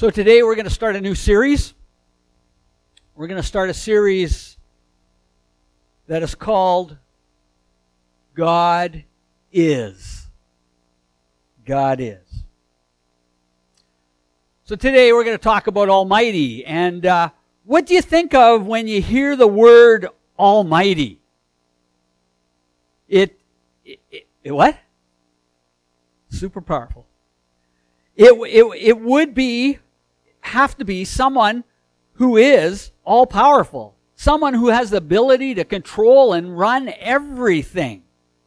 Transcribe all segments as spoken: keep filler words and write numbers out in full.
So today we're going to start a new series. We're going to start a series that is called God Is. God Is. So today we're going to talk about Almighty. And uh, what do you think of when you hear the word Almighty? It, it, it what? Super powerful. It, it, it would be, have to be someone who is all-powerful. Someone who has the ability to control and run everything.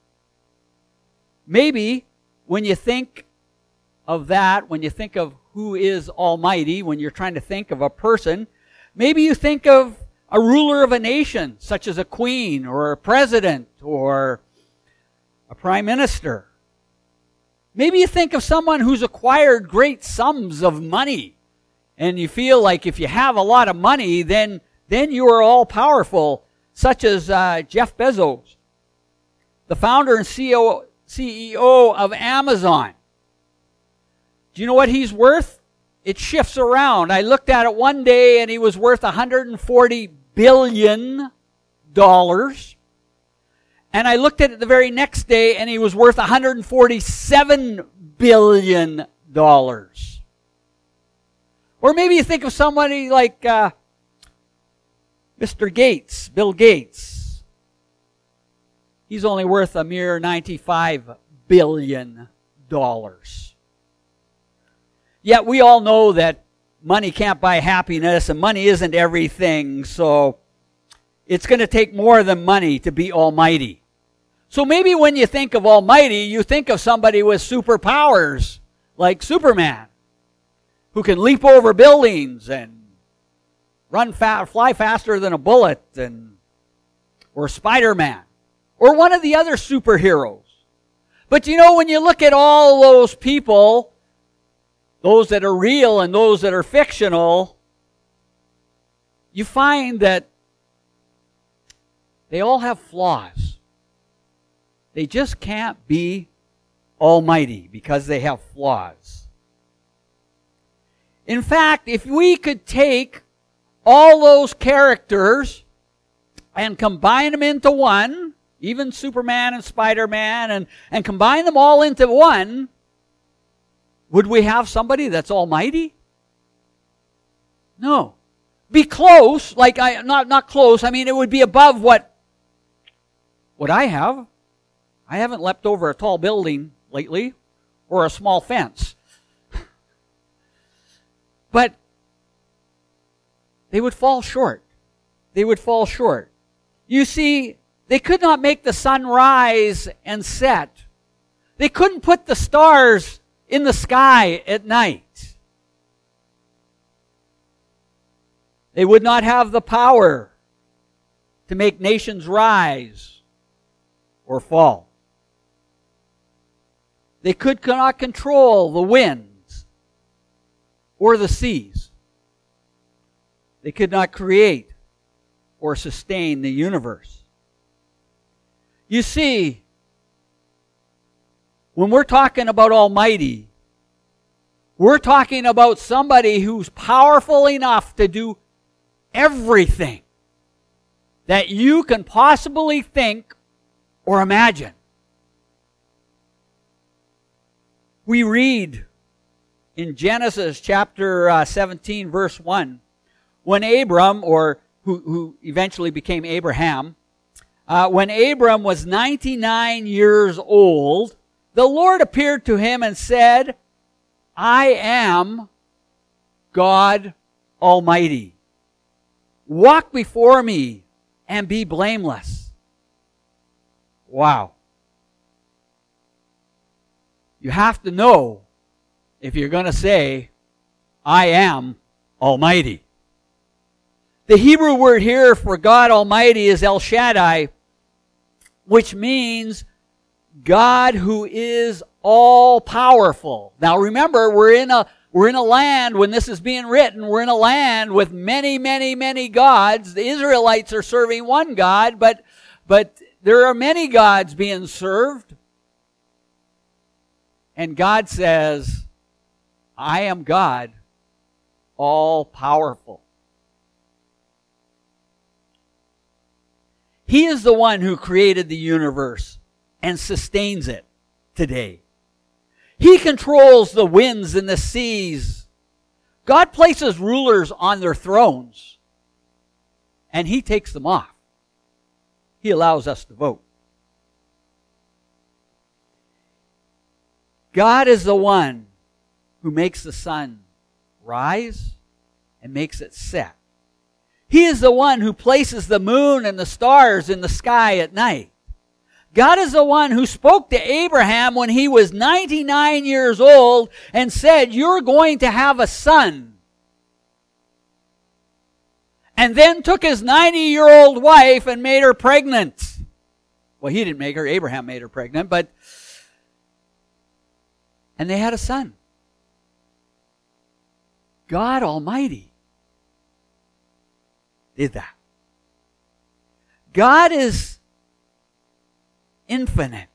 Maybe when you think of that, when you think of who is Almighty, when you're trying to think of a person, maybe you think of a ruler of a nation, such as a queen or a president or a prime minister. Maybe you think of someone who's acquired great sums of money, and you feel like if you have a lot of money, then, then you are all-powerful, such as uh, Jeff Bezos, the founder and C E O of Amazon. Do you know what he's worth? It shifts around. I looked at it one day, and he was worth one hundred forty billion dollars. And I looked at it the very next day, and he was worth one hundred forty-seven billion dollars. Or maybe you think of somebody like uh, Mister Gates, Bill Gates. He's only worth a mere ninety-five billion dollars. Yet we all know that money can't buy happiness, and money isn't everything, so it's going to take more than money to be almighty. So maybe when you think of Almighty, you think of somebody with superpowers, like Superman, who can leap over buildings and run fa- fly faster than a bullet, and or Spider-Man, or one of the other superheroes. But you know, when you look at all those people, those that are real and those that are fictional, you find that they all have flaws. They just can't be almighty because they have flaws. In fact, if we could take all those characters and combine them into one, even Superman and Spider-Man, and, and combine them all into one, would we have somebody that's almighty? No. Be close, like I not not close, I mean it would be above what what I have. I haven't leapt over a tall building lately, or a small fence. But they would fall short. They would fall short. You see, they could not make the sun rise and set. They couldn't put the stars in the sky at night. They would not have the power to make nations rise or fall. They could not control the winds or the seas. They could not create or sustain the universe. You see, when we're talking about Almighty, we're talking about somebody who's powerful enough to do everything that you can possibly think or imagine. We read in Genesis chapter uh, seventeen, verse one, when Abram, or who, who eventually became Abraham, uh, when Abram was ninety-nine years old, the Lord appeared to him and said, I am God Almighty. Walk before me and be blameless. Wow. You have to know if you're going to say, I am Almighty. The Hebrew word here for God Almighty is El Shaddai, which means God who is all-powerful. Now remember, we're in a we're in a land, when this is being written, we're in a land with many, many, many gods. The Israelites are serving one God, but but there are many gods being served. And God says, I am God all-powerful. He is the one who created the universe and sustains it today. He controls the winds and the seas. God places rulers on their thrones, and He takes them off. He allows us to vote. God is the one who makes the sun rise and makes it set. He is the one who places the moon and the stars in the sky at night. God is the one who spoke to Abraham when he was ninety-nine years old and said, "You're going to have a son." And then took his ninety-year-old wife and made her pregnant. Well, he didn't make her. Abraham made her pregnant, but... And they had a son. God Almighty did that. God is infinite.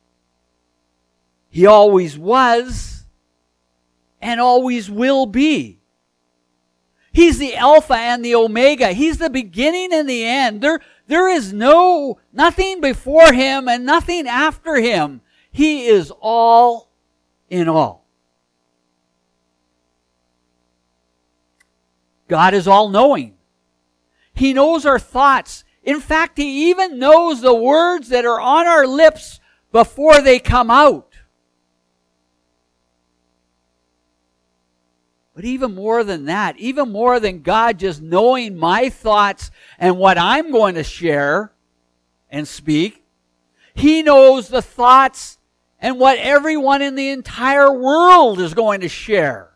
He always was and always will be. He's the Alpha and the Omega. He's the beginning and the end. There, there is no, nothing before Him and nothing after Him. He is all in all. God is all-knowing. He knows our thoughts. In fact, He even knows the words that are on our lips before they come out. But even more than that, even more than God just knowing my thoughts and what I'm going to share and speak, He knows the thoughts and what everyone in the entire world is going to share.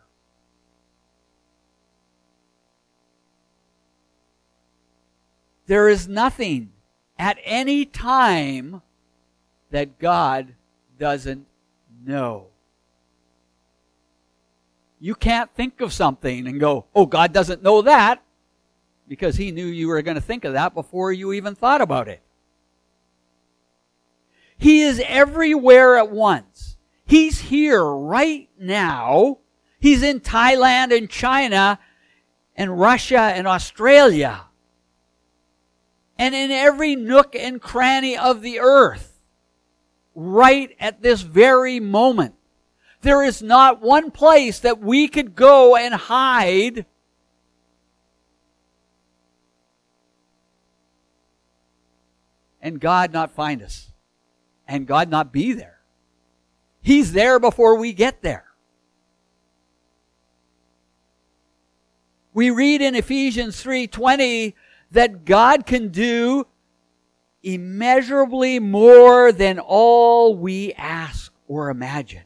There is nothing at any time that God doesn't know. You can't think of something and go, "Oh, God doesn't know that," because He knew you were going to think of that before you even thought about it. He is everywhere at once. He's here right now. He's in Thailand and China and Russia and Australia. And in every nook and cranny of the earth, right at this very moment. There is not one place that we could go and hide and God not find us and God not be there. He's there before we get there. We read in Ephesians three twenty that God can do immeasurably more than all we ask or imagine.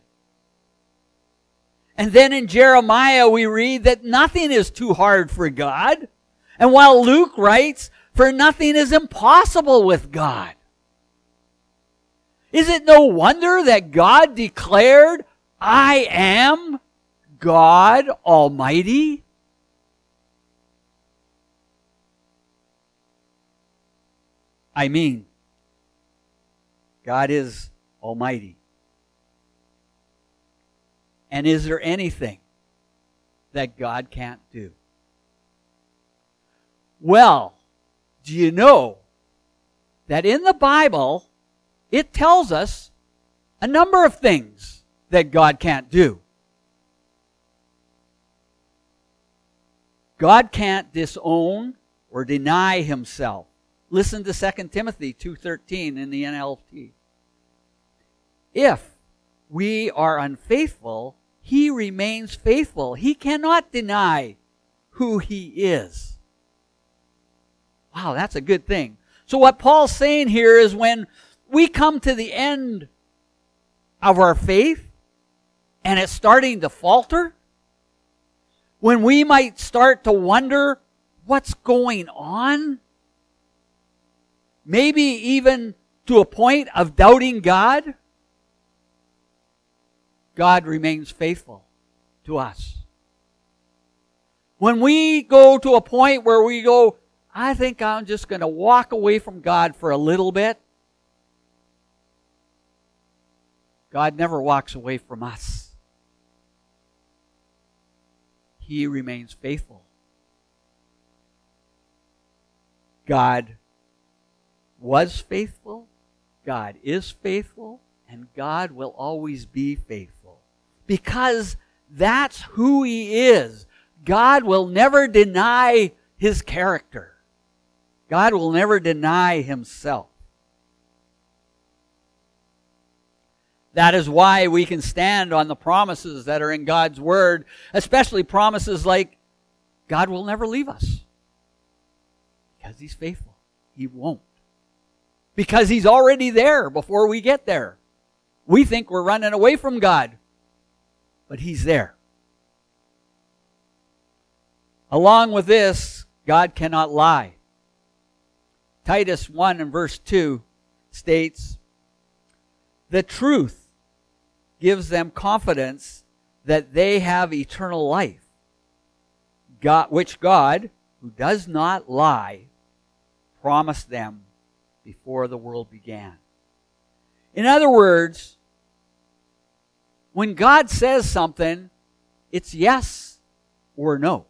And then in Jeremiah we read that nothing is too hard for God. And while Luke writes, "For nothing is impossible with God." Is it no wonder that God declared, "I am God Almighty"? I mean, God is Almighty. And is there anything that God can't do? Well, do you know that in the Bible, it tells us a number of things that God can't do? God can't disown or deny Himself. Listen to Second Timothy two thirteen in the N L T. If we are unfaithful, He remains faithful. He cannot deny who He is. Wow, that's a good thing. So what Paul's saying here is when we come to the end of our faith and it's starting to falter, when we might start to wonder what's going on, maybe even to a point of doubting God, God remains faithful to us. When we go to a point where we go, "I think I'm just going to walk away from God for a little bit," God never walks away from us. He remains faithful. God was faithful, God is faithful, and God will always be faithful. Because that's who He is. God will never deny His character. God will never deny Himself. That is why we can stand on the promises that are in God's Word, especially promises like God will never leave us. Because He's faithful. He won't. Because He's already there before we get there. We think we're running away from God, but He's there. Along with this, God cannot lie. Titus one and verse two states, "The truth gives them confidence that they have eternal life, God, which God, who does not lie, promised them before the world began." In other words, when God says something, it's yes or no.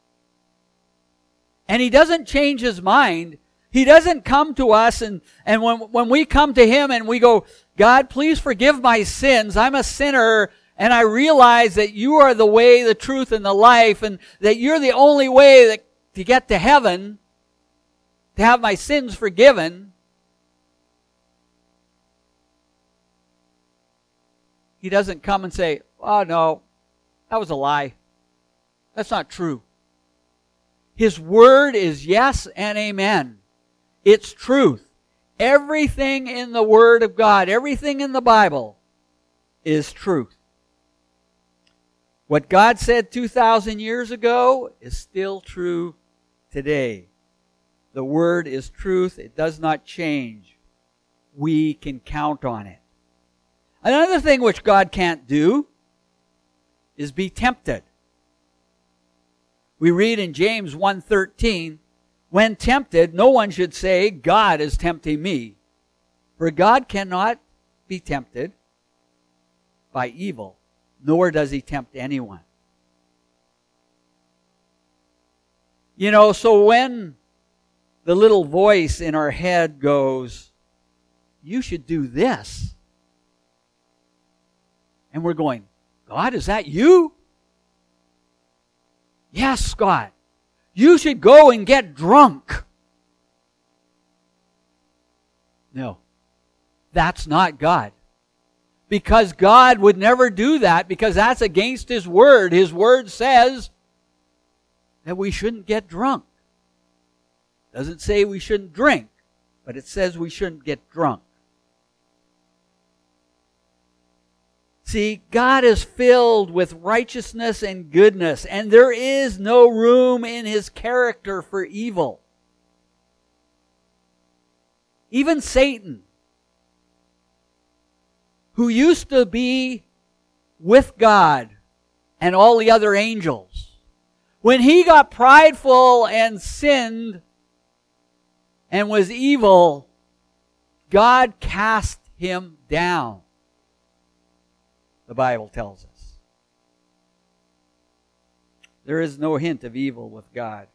And He doesn't change His mind. He doesn't come to us and, and when, when we come to Him and we go, "God, please forgive my sins. I'm a sinner and I realize that You are the way, the truth, and the life, and that You're the only way that, to get to heaven, to have my sins forgiven." He doesn't come and say, "Oh no, that was a lie. That's not true." His Word is yes and amen. It's truth. Everything in the Word of God, everything in the Bible is truth. What God said two thousand years ago is still true today. The Word is truth. It does not change. We can count on it. Another thing which God can't do is be tempted. We read in James one thirteen, "When tempted, no one should say, 'God is tempting me.' For God cannot be tempted by evil, nor does He tempt anyone." You know, so when the little voice in our head goes, "You should do this," and we're going, "God, is that You?" "Yes, God. You should go and get drunk." No, that's not God. Because God would never do that, because that's against His Word. His Word says that we shouldn't get drunk. It doesn't say we shouldn't drink, but it says we shouldn't get drunk. See, God is filled with righteousness and goodness, and there is no room in His character for evil. Even Satan, who used to be with God and all the other angels, when he got prideful and sinned and was evil, God cast him down. The Bible tells us. There is no hint of evil with God.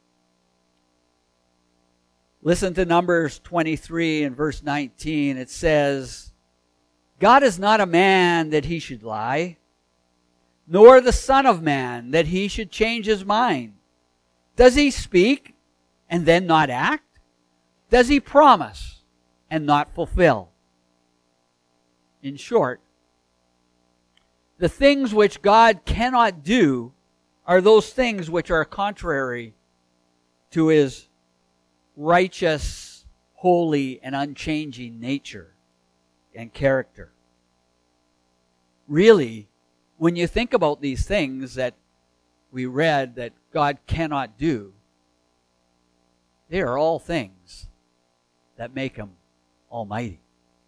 Listen to Numbers twenty-three and verse nineteen. It says, "God is not a man that He should lie, nor the Son of Man that He should change His mind. Does He speak and then not act? Does He promise and not fulfill?" In short, the things which God cannot do are those things which are contrary to His righteous, holy, and unchanging nature and character. Really, when you think about these things that we read that God cannot do, they are all things that make Him almighty.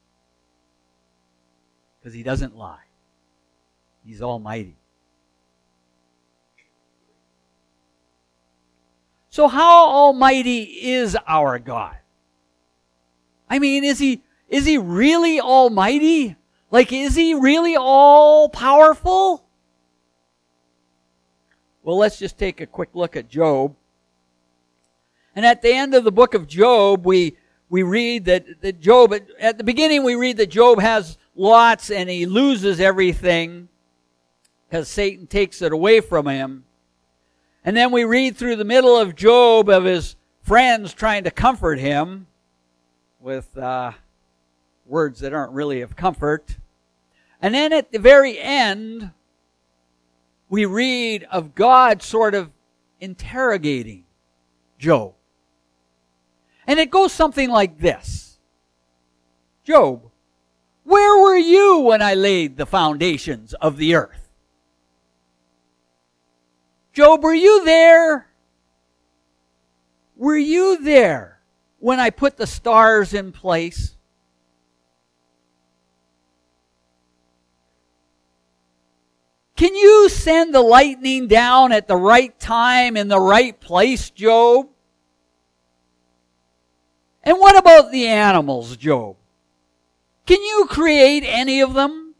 Because He doesn't lie. He's almighty. So how almighty is our God? I mean, is He is He really almighty? Like, is He really all powerful? Well, let's just take a quick look at Job. And at the end of the book of Job, we we read that, that Job, at the beginning we read that Job has lots and he loses everything because Satan takes it away from him. And then we read through the middle of Job of his friends trying to comfort him with uh, words that aren't really of comfort. And then at the very end, we read of God sort of interrogating Job. And it goes something like this. Job, where were you when I laid the foundations of the earth? Job, were you there? Were you there when I put the stars in place? Can you send the lightning down at the right time in the right place, Job? And what about the animals, Job? Can you create any of them?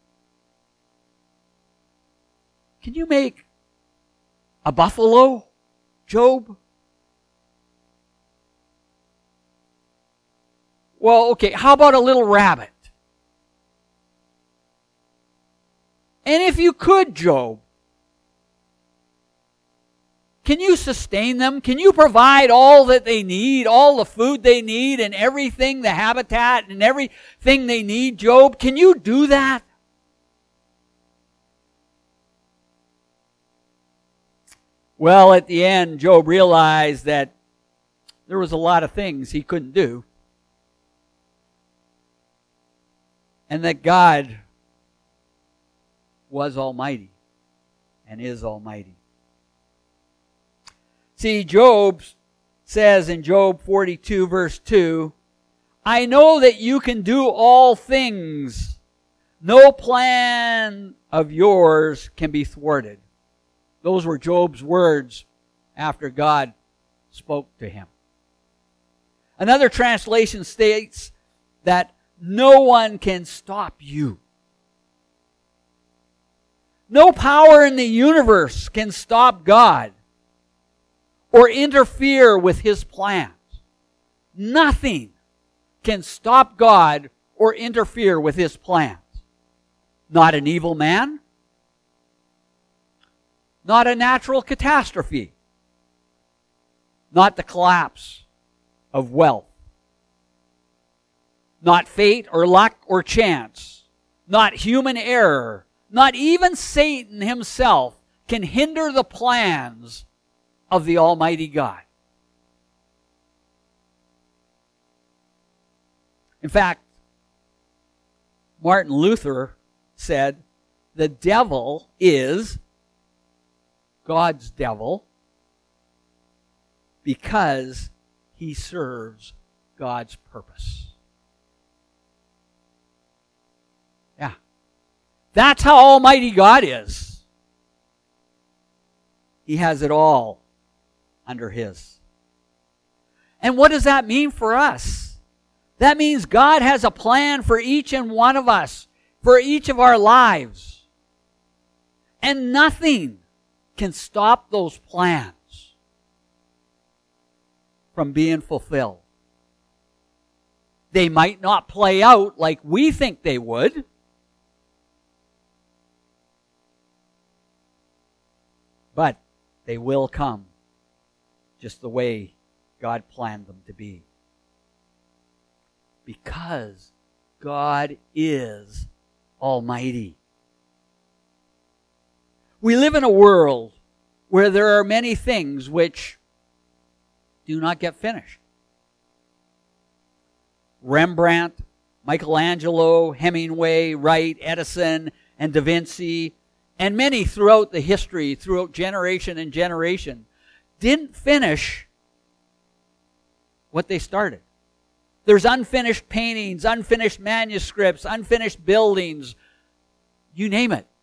Can you make a buffalo, Job? Well, okay, how about a little rabbit? And if you could, Job, can you sustain them? Can you provide all that they need, all the food they need and everything, the habitat and everything they need, Job? Can you do that? Well, at the end, Job realized that there was a lot of things he couldn't do. And that God was almighty and is almighty. See, Job says in Job forty-two verse two, I know that you can do all things. No plan of yours can be thwarted. Those were Job's words after God spoke to him. Another translation states that no one can stop you. No power in the universe can stop God or interfere with His plans. Nothing can stop God or interfere with His plans. Not an evil man. Not a natural catastrophe. Not the collapse of wealth. Not fate or luck or chance. Not human error. Not even Satan himself can hinder the plans of the Almighty God. In fact, Martin Luther said, the devil is God's devil because he serves God's purpose. Yeah. That's how almighty God is. He has it all under His. And what does that mean for us? That means God has a plan for each and one of us, for each of our lives. And nothing can stop those plans from being fulfilled. They might not play out like we think they would. But they will come just the way God planned them to be. Because God is almighty. We live in a world where there are many things which do not get finished. Rembrandt, Michelangelo, Hemingway, Wright, Edison, and Da Vinci, and many throughout the history, throughout generation and generation, didn't finish what they started. There's unfinished paintings, unfinished manuscripts, unfinished buildings, you name it.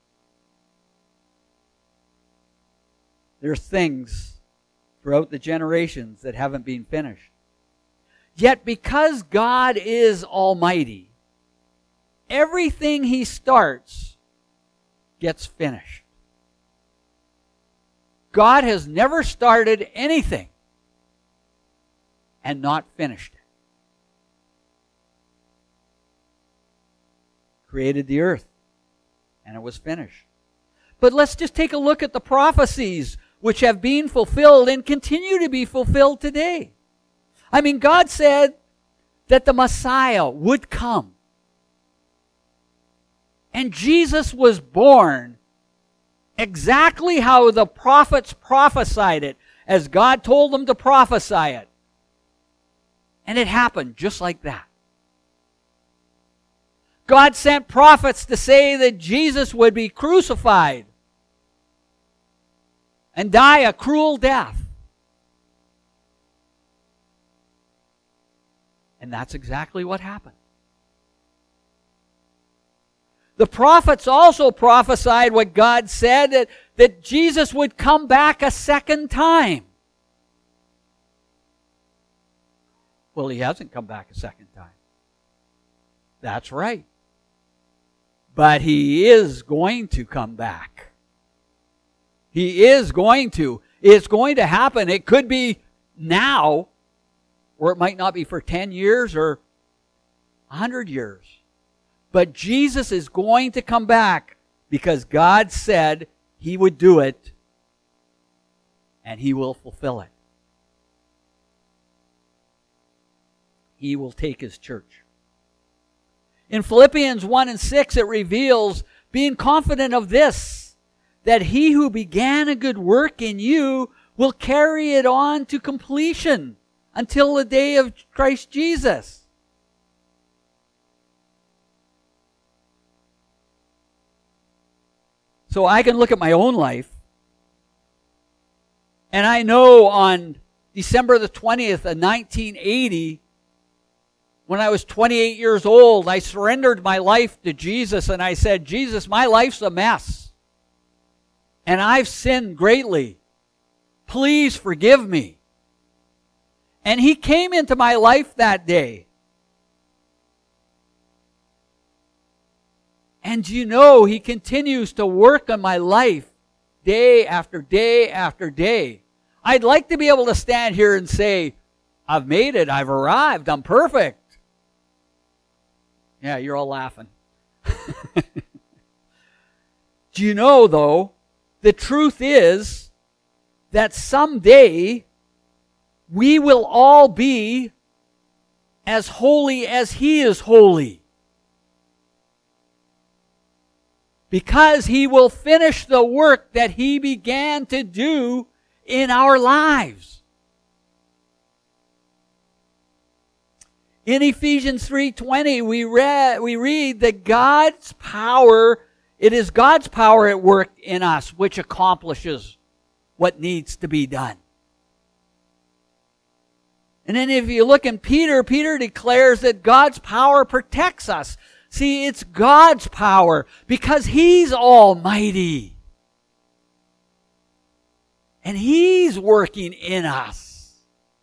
There's things throughout the generations that haven't been finished. Yet because God is almighty, everything He starts gets finished. God has never started anything and not finished it. Created the earth, and it was finished. But let's just take a look at the prophecies which have been fulfilled and continue to be fulfilled today. I mean, God said that the Messiah would come. And Jesus was born exactly how the prophets prophesied it, as God told them to prophesy it. And it happened just like that. God sent prophets to say that Jesus would be crucified and die a cruel death. And that's exactly what happened. The prophets also prophesied what God said, that, that Jesus would come back a second time. Well, he hasn't come back a second time. That's right. But he is going to come back. He is going to. It's going to happen. It could be now, or it might not be for ten years or one hundred years. But Jesus is going to come back because God said he would do it, and he will fulfill it. He will take his church. In Philippians one and six, it reveals, being confident of this, that he who began a good work in you will carry it on to completion until the day of Christ Jesus. So I can look at my own life, and I know on December the twentieth of nineteen eighty, when I was twenty-eight years old, I surrendered my life to Jesus, and I said, Jesus, my life's a mess. And I've sinned greatly. Please forgive me. And he came into my life that day. And you know, he continues to work on my life day after day after day. I'd like to be able to stand here and say, I've made it, I've arrived, I'm perfect. Yeah, you're all laughing. Do you know, though, the truth is that someday we will all be as holy as he is holy. Because he will finish the work that he began to do in our lives. In Ephesians three twenty, we read, we read that God's power, it is God's power at work in us which accomplishes what needs to be done. And then if you look in Peter, Peter declares that God's power protects us. See, it's God's power because he's almighty. And he's working in us.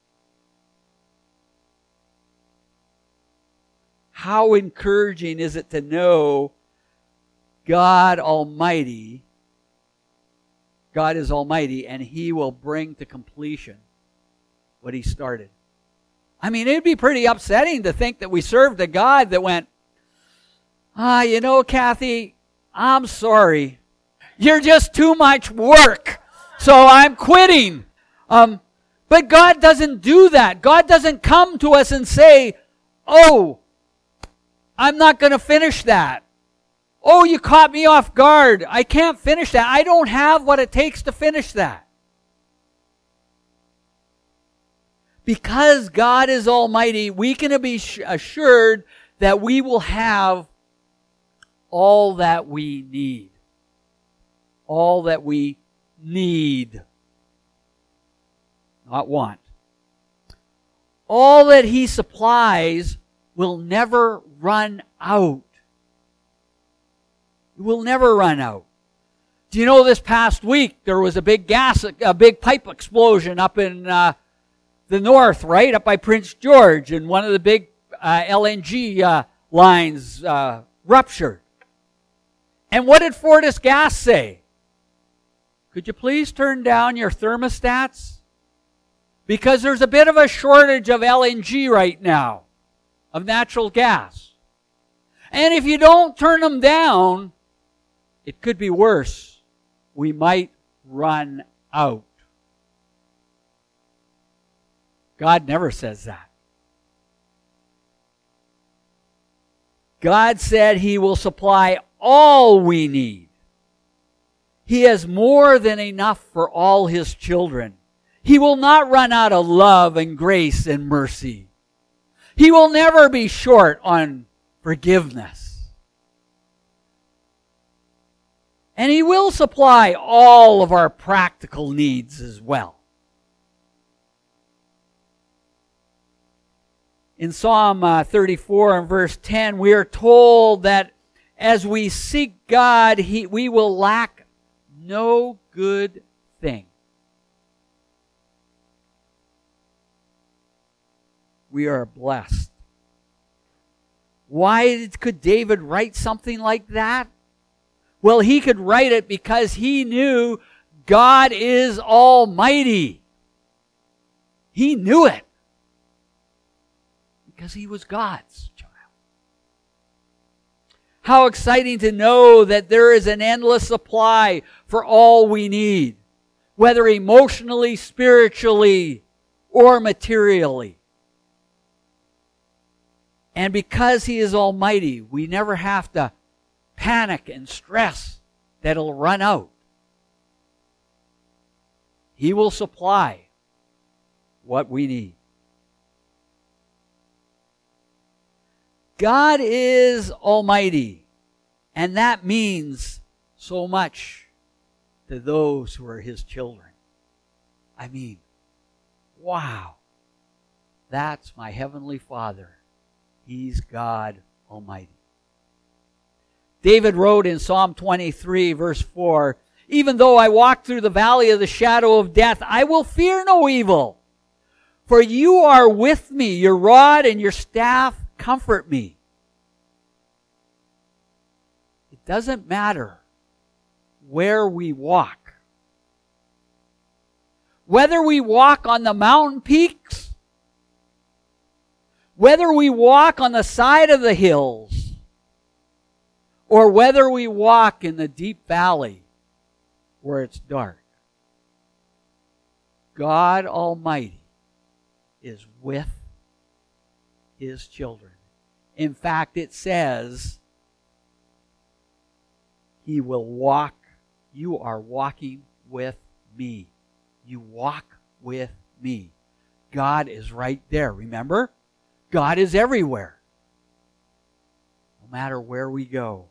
How encouraging is it to know God Almighty, God is Almighty, and he will bring to completion what he started. I mean, it'd be pretty upsetting to think that we served a God that went, ah, you know, Kathy, I'm sorry. You're just too much work, so I'm quitting. Um, but God doesn't do that. God doesn't come to us and say, oh, I'm not going to finish that. Oh, you caught me off guard. I can't finish that. I don't have what it takes to finish that. Because God is Almighty, we can be assured that we will have all that we need. All that we need. Not want. All that he supplies will never run out. It will never run out. Do you know this past week there was a big gas, a big pipe explosion up in uh, the north, right? Up by Prince George, and one of the big uh, L N G uh, lines uh, ruptured. And what did Fortis Gas say? Could you please turn down your thermostats? Because there's a bit of a shortage of L N G right now, of natural gas. And if you don't turn them down, it could be worse. We might run out. God never says that. God said He will supply all we need. He has more than enough for all His children. He will not run out of love and grace and mercy. He will never be short on forgiveness. And He will supply all of our practical needs as well. In Psalm uh, thirty-four and verse ten, we are told that as we seek God, he, we will lack no good thing. We are blessed. Why could David write something like that? Well, he could write it because he knew God is almighty. He knew it. Because he was God's child. How exciting to know that there is an endless supply for all we need, whether emotionally, spiritually, or materially. And because He is almighty, we never have to panic and stress that it'll run out. He will supply what we need. God is almighty, and that means so much to those who are His children. I mean, wow, that's my Heavenly Father. He's God Almighty. David wrote in Psalm twenty-three, verse four, "Even though I walk through the valley of the shadow of death, I will fear no evil. For you are with me, your rod and your staff comfort me." It doesn't matter where we walk. Whether we walk on the mountain peaks, whether we walk on the side of the hills, or whether we walk in the deep valley where it's dark, God Almighty is with His children. In fact, it says, He will walk, you are walking with me. You walk with me. God is right there. Remember? God is everywhere. No matter where we go.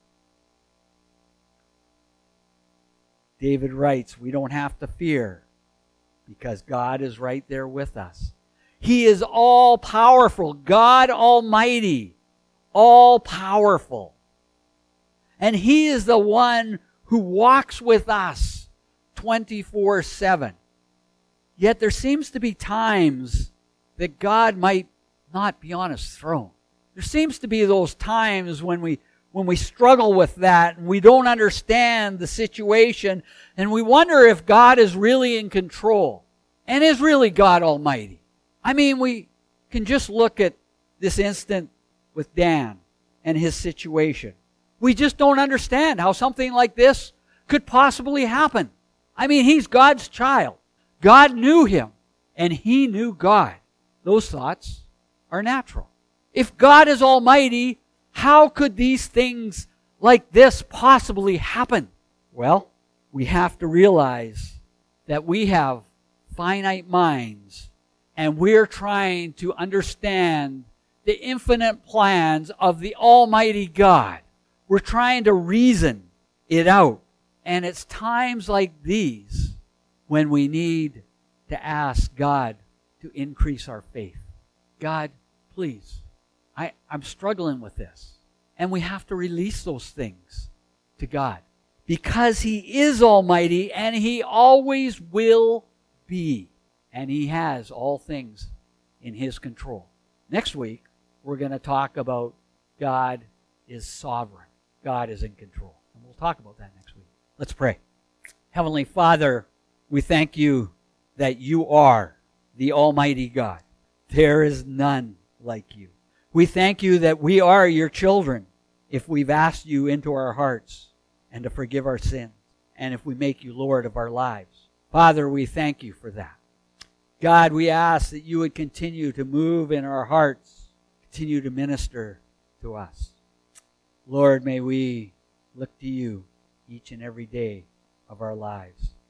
David writes, we don't have to fear because God is right there with us. He is all powerful, God Almighty, all powerful. And He is the one who walks with us twenty-four seven. Yet there seems to be times that God might not be on His throne. There seems to be those times when we when we struggle with that and we don't understand the situation and we wonder if God is really in control and is really God Almighty. I mean, we can just look at this instant with Dan and his situation. We just don't understand how something like this could possibly happen. I mean, he's God's child. God knew him, and he knew God. Those thoughts are natural. If God is almighty, how could these things like this possibly happen? Well, we have to realize that we have finite minds, and we're trying to understand the infinite plans of the Almighty God. We're trying to reason it out. And it's times like these when we need to ask God to increase our faith. God, please, I, I'm struggling with this. And we have to release those things to God. Because He is almighty and He always will be. And He has all things in His control. Next week, we're going to talk about God is sovereign. God is in control. And we'll talk about that next week. Let's pray. Heavenly Father, we thank you that you are the Almighty God. There is none like you. We thank you that we are your children if we've asked you into our hearts and to forgive our sins, and if we make you Lord of our lives. Father, we thank you for that. God, we ask that you would continue to move in our hearts, continue to minister to us. Lord, may we look to you each and every day of our lives.